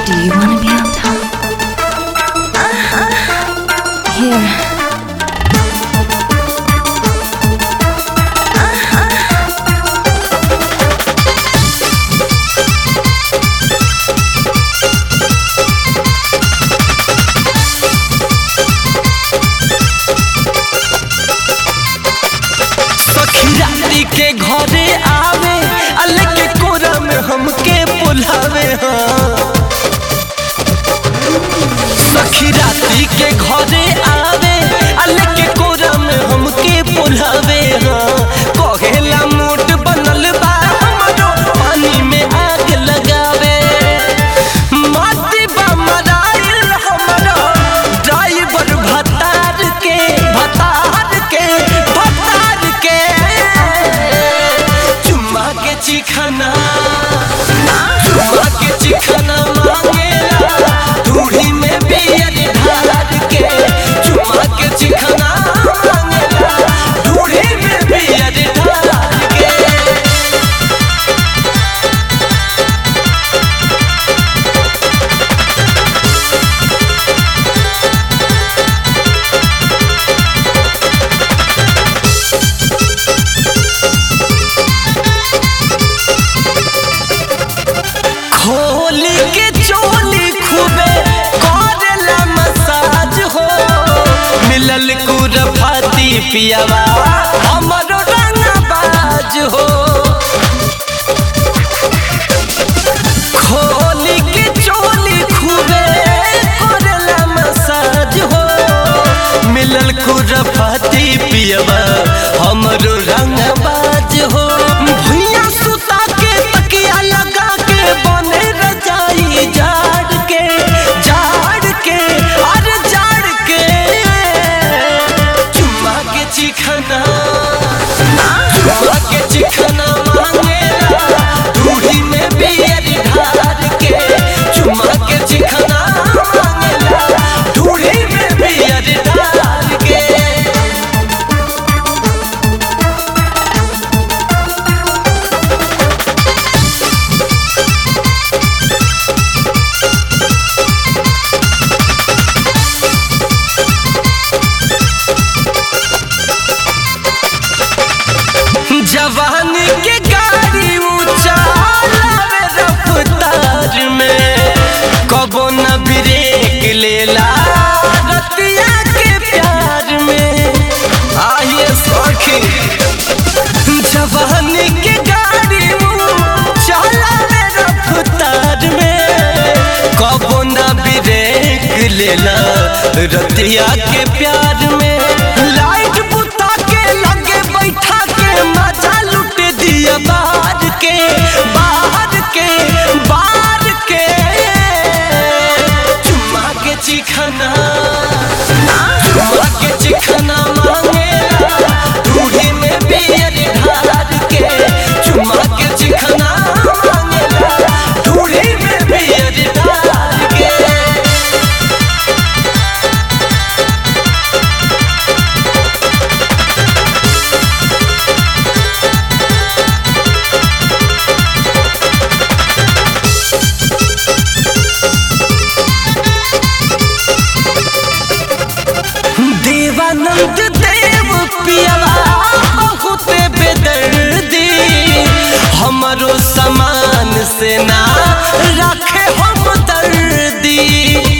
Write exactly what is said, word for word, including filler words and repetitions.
Do you wanna be on top? Here. सखी के घरे आवे अल के कोरा में हमके बुलावे हाँ। सखी राती के घरे आवे अल के कोरा में हमके बुलावे हाँ। कहेला मूड बनल बा हमरो पानी में आग लगावे माटी बा मराइल हमरो ड्राइवर भतार के भतार के भतार के चुम्मा के चिखना चुम्मा के चिखना मांगेला दूढ़ी में बियर ढार के चुम्मा के चिखना मांगेला दूढ़ी में बियर ढार के। खोली के चोली खूबे करेला मसाज हो मिलल कुरफाती पियावा हमरो रंगबाज हो। खोली के चोली खूबे करेला मसाज हो मिलल कुरफाती पियावा हमरो रंगबाज हो। भुइया सुता के तकिया लगा के बने रजाई जाड़ के जाड़ के अरे जाड़ के चुम्मा के चिखना चुम्मा के चिखना मांगेला दूढ़ी में बियर ढार के चुम्मा के चिखना मांगेला दूढ़ी में बियर ढार के। जवानी के गाड़ी ऊंचा लावे रफ्तार में कबो न ब्रेक लेला रतिया के प्यार में आइए सखी जवानी के गाड़ी ऊंचा लावे रफ्तार में कबो न ब्रेक लेला रतिया के प्यार में लाइट बुता के लगे बैठा के मजा लुट दिया बाहर के बाहर के बाहर के चुम्मा के चिखना चुम्मा के चिखना मांगेला दूढ़ी में बियर ढार के चुम्मा के चिखना मांगेला दूढ़ी में बियर ढार के। देवानंद देव पियावा बहुत बेदर्दी हमरो समान से ना रखे हम दर्दी।